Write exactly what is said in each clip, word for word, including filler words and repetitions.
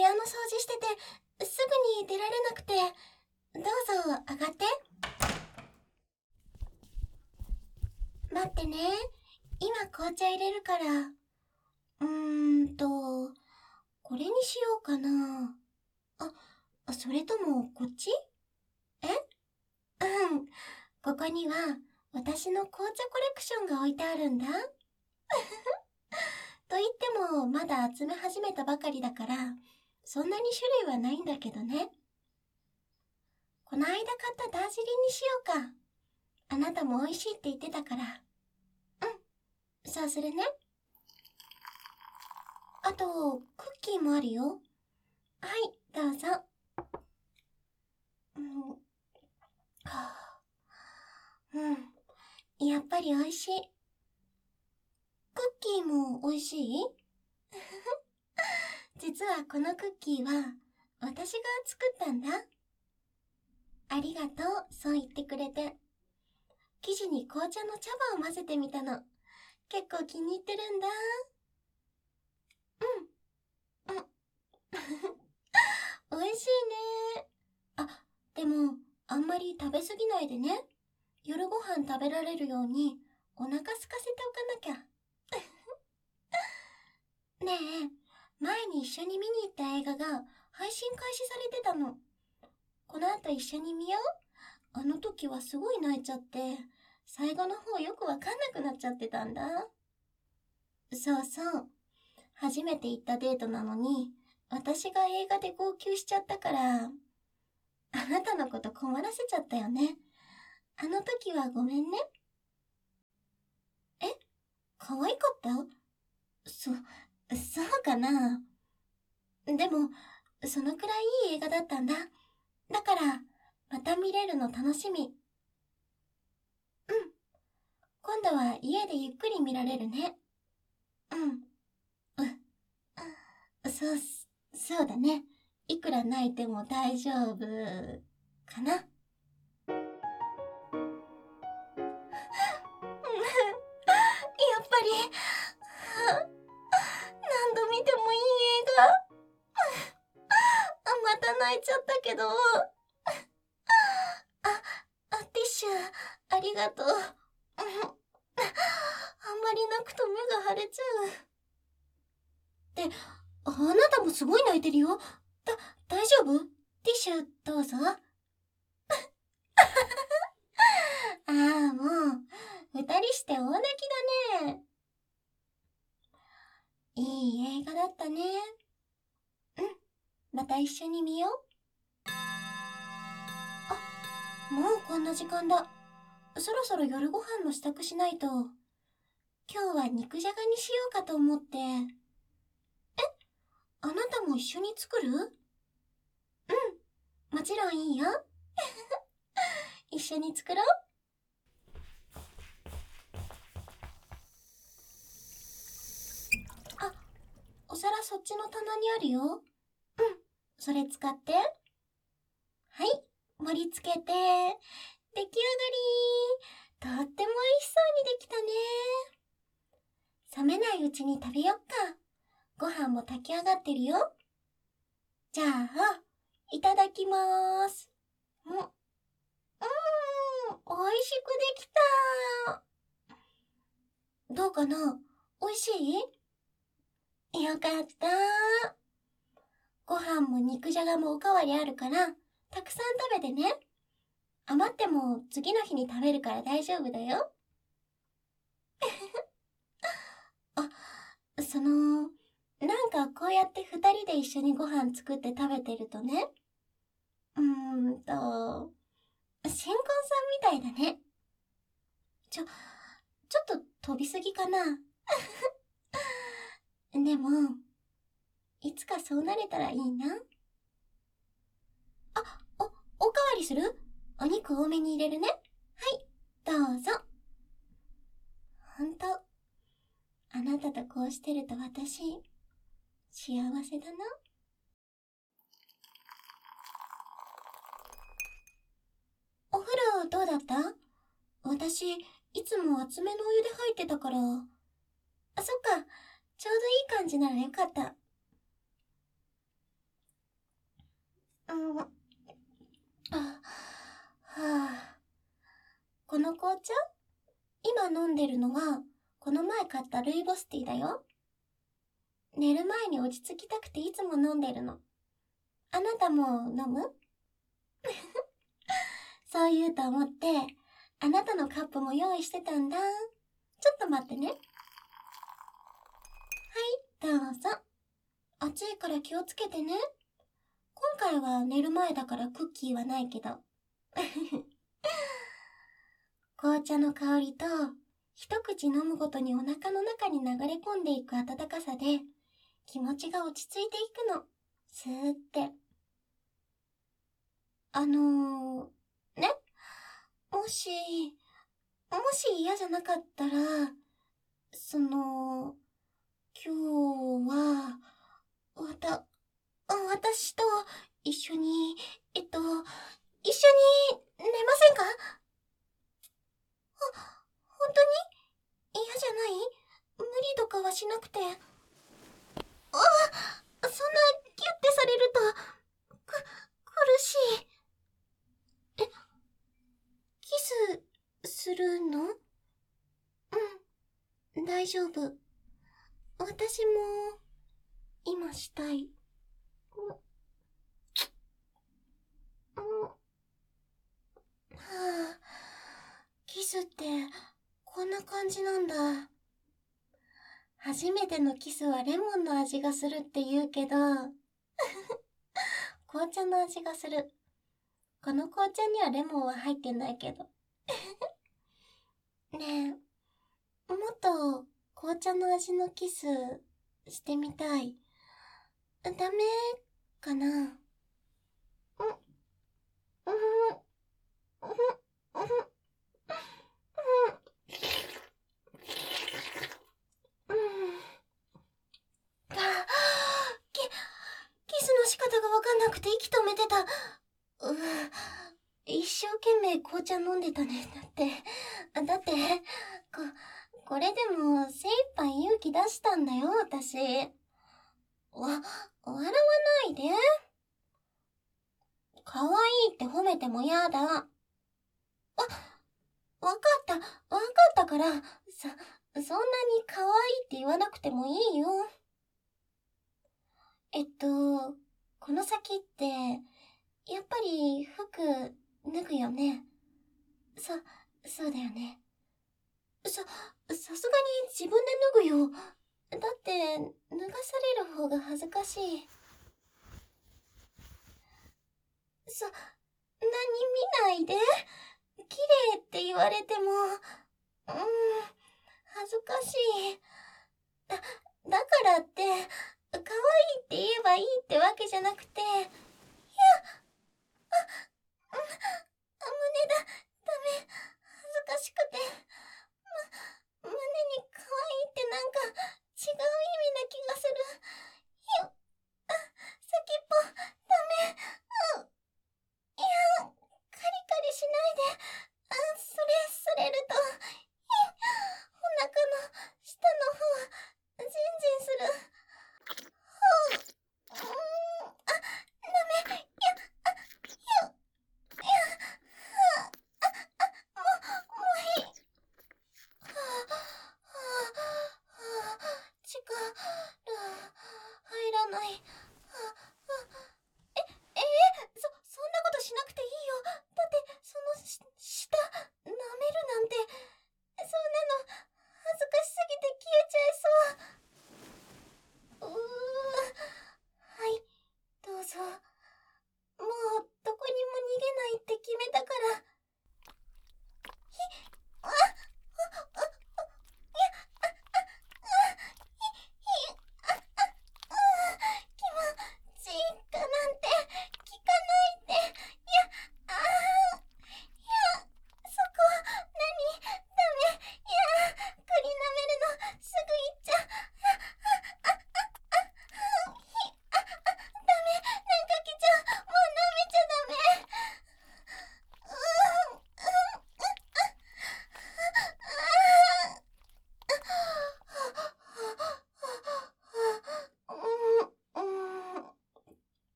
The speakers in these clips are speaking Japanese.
屋の掃除してて、すぐに出られなくて、どうぞ上がって。待ってね。今紅茶入れるから。うーんと、これにしようかな。あ、それともこっち？え？うん。ここには私の紅茶コレクションが置いてあるんだ。と言ってもまだ集め始めたばかりだから、そんなに種類はないんだけどね。この間買ったダージリンにしようか。あなたも美味しいって言ってたから。うん、そうするね。あと、クッキーもあるよ。はい、どうぞ。うん、はあ、うん、やっぱり美味しい。クッキーも美味しい？実はこのクッキーは私が作ったんだ。ありがとう、そう言ってくれて。生地に紅茶の茶葉を混ぜてみたの。結構気に入ってるんだ。うん。うん。美味しいね。あ、でも、あんまり食べ過ぎないでね。夜ご飯食べられるようにお腹空かせておかなきゃ。ねえ、前に一緒に見に行った映画が配信開始されてたの。この後一緒に見よう。あの時はすごい泣いちゃって、最後の方よくわかんなくなっちゃってたんだ。そうそう。初めて行ったデートなのに、私が映画で号泣しちゃったから、あなたのこと困らせちゃったよね。あの時はごめんね。え？可愛かった？そ、そうかな。でも、そのくらいいい映画だったんだ。だから、また見れるの楽しみ。うん。今度は家でゆっくり見られるね。うん。う、そう、そうだね。いくら泣いても大丈夫、かな。やっぱり、何度見てもいい映画。また泣いちゃったけど。あ、あ、ティッシュ、ありがとう。あんまり泣くと目が腫れちゃう。って、あなたもすごい泣いてるよ。だ、大丈夫？ティッシュ、どうぞ。ああ、もう、二人して大泣きだね。いい映画だったね。うん、また一緒に見よう。あ、もうこんな時間だ。そろそろ夜ご飯の支度しないと。今日は肉じゃがにしようかと思って。え？あなたも一緒に作る？うん、もちろんいいよ。一緒に作ろう。あ、お皿そっちの棚にあるよ。うん、それ使って。はい、盛り付けて、出来上がり。とっても美味しそうにできたね。冷めないうちに食べよっか。ご飯も炊き上がってるよ。じゃあ、いただきまーす。うん、うーん、美味しくできた。どうかな？美味しい？よかった。ご飯も肉じゃがもおかわりあるから、たくさん食べてね。余っても次の日に食べるから大丈夫だよ。あ、その、なんかこうやって二人で一緒にご飯作って食べてるとね、うーんと、新婚さんみたいだね。ちょ、ちょっと飛びすぎかな。でも、いつかそうなれたらいいな。あ、お、おかわりする？お肉多めに入れるね。はい、どうぞ。ほんと、あなたとこうしてると私、幸せだな。お風呂どうだった？私、いつも熱めのお湯で入ってたから。あ、そっか。ちょうどいい感じならよかった。 うん。はあ。この紅茶今飲んでるのは、この前買ったルイボスティーだよ。寝る前に落ち着きたくていつも飲んでるの。あなたも飲む？そう言うと思って、あなたのカップも用意してたんだ。ちょっと待ってね。はい、どうぞ。暑いから気をつけてね。今回は寝る前だからクッキーはないけど。紅茶の香りと、一口飲むごとにお腹の中に流れ込んでいく温かさで、気持ちが落ち着いていくの。スーって。あのー、ね。もし、もし嫌じゃなかったら、その、今日は、わた、私と一緒に、えっと、一緒に寝ませんか？あ、本当に嫌じゃない？無理とかはしなくて。あ、そんなギュッてされると、く、苦しい。え、キス、するの？うん、大丈夫。私も、今したい。うん、うん、はあ、キスって、こんな感じなんだ。初めてのキスはレモンの味がするって言うけど、紅茶の味がする。この紅茶にはレモンは入ってないけど。ねえ、もっと紅茶の味のキスしてみたい。ダメかな？うん、うん、うん、うん、うん。あ、キ、キスの仕方がわかんなくて息止めてた。う一生懸命紅茶飲んでたね。だって、だって、こ、これでも精一杯勇気出したんだよ、私。わ、笑わないで。可愛いって褒めてもやだ。わ、わかった、わかったから、そ、そんなに可愛いって言わなくてもいいよ。えっと、この先って、やっぱり服脱ぐよね。そ、そうだよね。さ、さすがに自分で脱ぐよ。だって、脱がされる方が恥ずかしい。そ、何見ないで。綺麗って言われても、うーん、恥ずかしい。だ、だからって、可愛いって言えばいいってわけじゃなくて、いや、あ、あ、胸だ、ダメ、恥ずかしくて。む、胸に可愛いってなんか違う意味な気がする。よ、あ、先っぽ、ダメ。う、いや、カリカリしないで。あ、それ、されると、ひ、お腹の下の方、ジンジンする。ほう、うーん、あ、ダメ。いや、あ、よ、いや、あ、あ、あ、もう、もういい。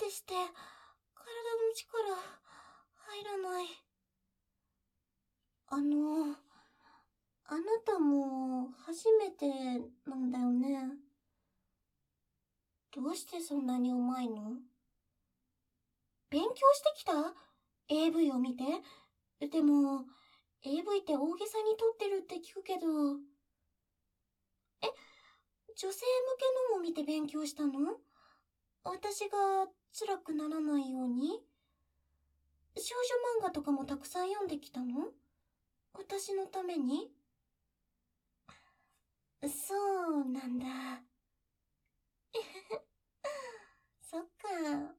でして、体の力、入らない。あの、あなたも初めてなんだよね。どうしてそんなにうまいの？勉強してきた？ エーブイ を見て。でも、エーブイ って大げさに撮ってるって聞くけど。え、女性向けのも見て勉強したの？私が辛くならないように？少女漫画とかもたくさん読んできたの？私のために？そうなんだ。そっか。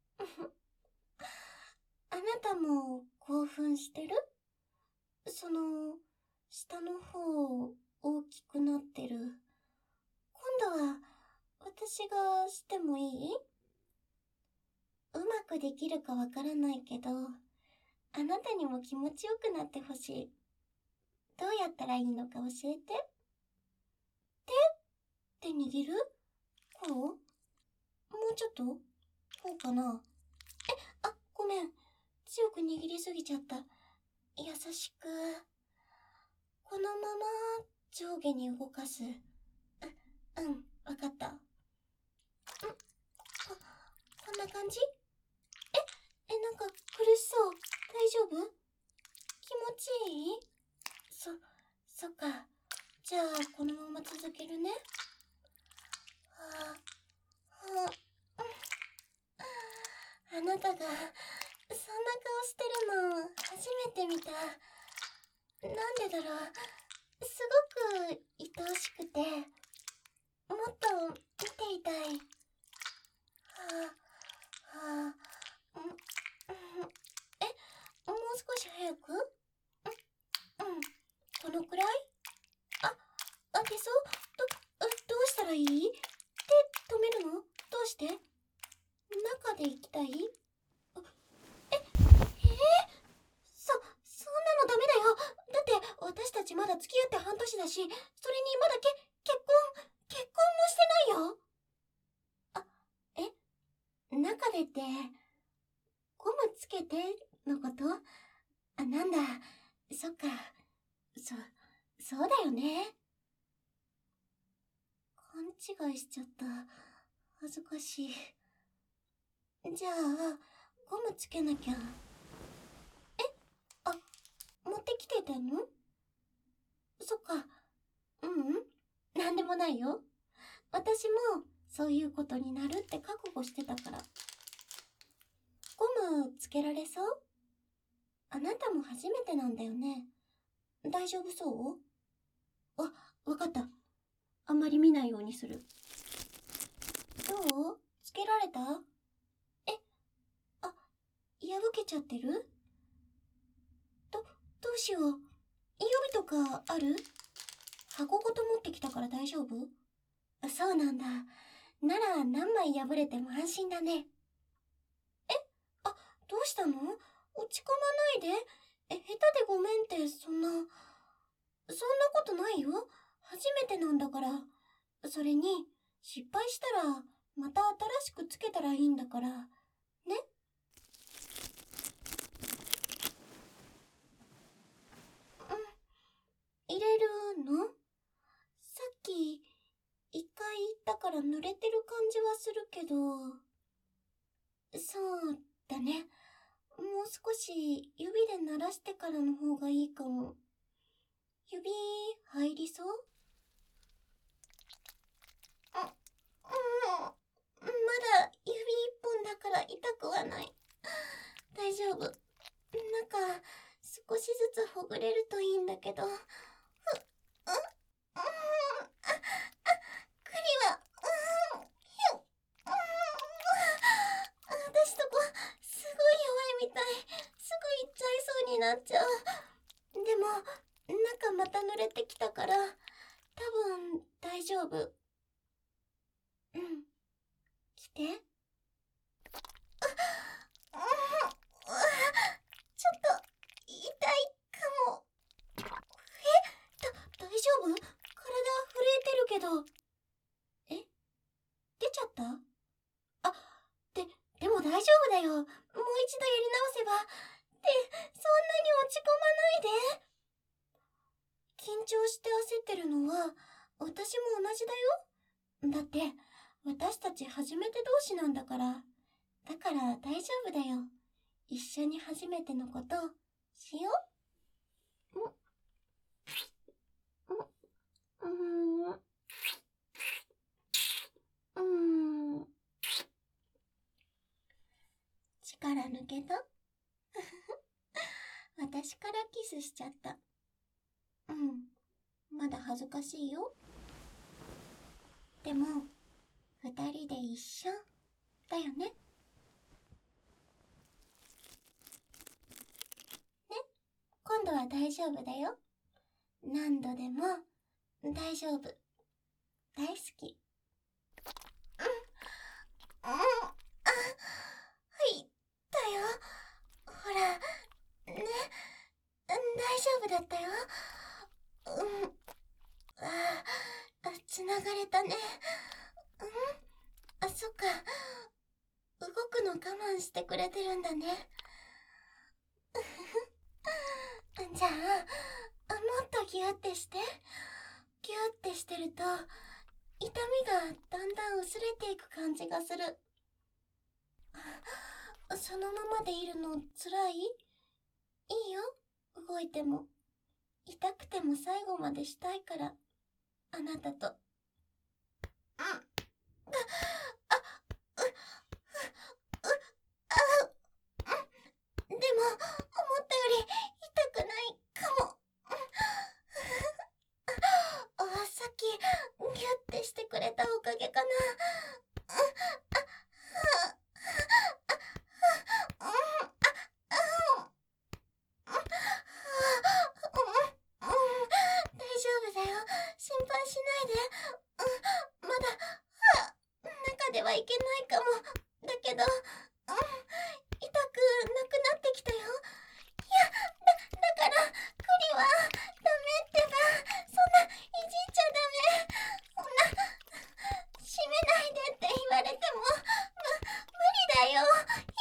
あなたも興奮してる？その、下の方大きくなってる。今度は私がしてもいい？うまくできるかわからないけど、あなたにも気持ちよくなってほしい。どうやったらいいのか教えて。手って握る？こう？もうちょっと？こうかな？え、あ、ごめん。強く握りすぎちゃった。優しく。このまま上下に動かす。う、うん、わかった。ん、こ、こんな感じ？え、え、なんか苦しそう。大丈夫？気持ちいい？そ、そっか。じゃあ、このまま続けるね。はあ、はあ、あなたが、そんな顔してるの、初めて見た。なんでだろう。すごく愛おしくて、もっと見ていたい。はあ、はあ、ん、ん、え、もう少し早く？うん、うん、このくらい？あ、あ、手相？ど、どうしたらいい？手止めるの？どうして？中で行きたい？え、えー、そ、そんなのダメだよ。だって私たちまだ付き合って半年だし、それにまだけ、結婚、結婚もしてないよ。あ、え、中でって、ゴムつけてのこと？あ、なんだ、そっか、そ、そうだよね。勘違いしちゃった。恥ずかしい。じゃあ、ゴムつけなきゃ。え？あ、持ってきてたの？そっか。ううん。なんでもないよ。私も、そういうことになるって覚悟してたから。ゴムつけられそう？あなたも初めてなんだよね。大丈夫そう？あ、わかった。あんまり見ないようにする。どう？つけられた？え、あ、破けちゃってる？ど、どうしよう。予備とかある？箱ごと持ってきたから大丈夫？そうなんだ。なら何枚破れても安心だね。え？あ、どうしたの？落ち込まないで。え、下手でごめんってそんな、そんなことないよ。初めてなんだから。それに、失敗したら、また新しくつけたらいいんだから。ね？うん。入れるの？さっき、一回言ったから濡れてる感じはするけど。そうだね。もう少し指で鳴らしてからの方がいいかも。指入りそう？う、うん。まだ指一本だから痛くはない。大丈夫。なんか、少しずつほぐれるといいんだけど。ふ、うん、うん、あ、あ、栗は、うん、ひゅ、うん、私とこ、すごい弱いみたい。すぐ行っちゃいそうになっちゃう。でも、中また濡れてきたから、多分大丈夫。うん。来て。あ、うん、ちょっと、痛いかも。え？だ、大丈夫？体震えてるけど。え？出ちゃった？あ、で、でも大大丈夫だよ。もう一度やり直せば。って、そんなに落ち込まないで。緊張して焦ってるのは、私も同じだよ。だって、私たち初めて同士なんだから。だから大丈夫だよ。一緒に初めてのことしよう。う、う、うーん。うーん。力抜けた私からキスしちゃった。うん。まだ恥ずかしいよ。でも、二人で一緒だよね。ね、今度は大丈夫だよ。何度でも大丈夫。大好き。うん。うん。あ、はいだよ。ほら、ね、大丈夫だったよ。うん。ああ、つながれたね。うん。あ、そっか。動くの我慢してくれてるんだね。じゃあ、もっとギュッてして。ギュッてしてると、痛みがだんだん薄れていく感じがする。そのままでいるのつらい？いいよ、動いても。痛くても最後までしたいから、あなたと。うん。あ、あ、う、う、う、あ、うん。でも、思ったより痛くないかも。あ、さっき、ギュッてしてくれたおかげかな。大丈夫だよ。心配しないで。うん、まだ、は中ではいけないかも。だけど、うん、痛くなくなってきたよ。いや、だ、だから、クリは、ダメってば、そんな、いじっちゃダメ。そんな、閉めないでって言われても、む、無理だよ。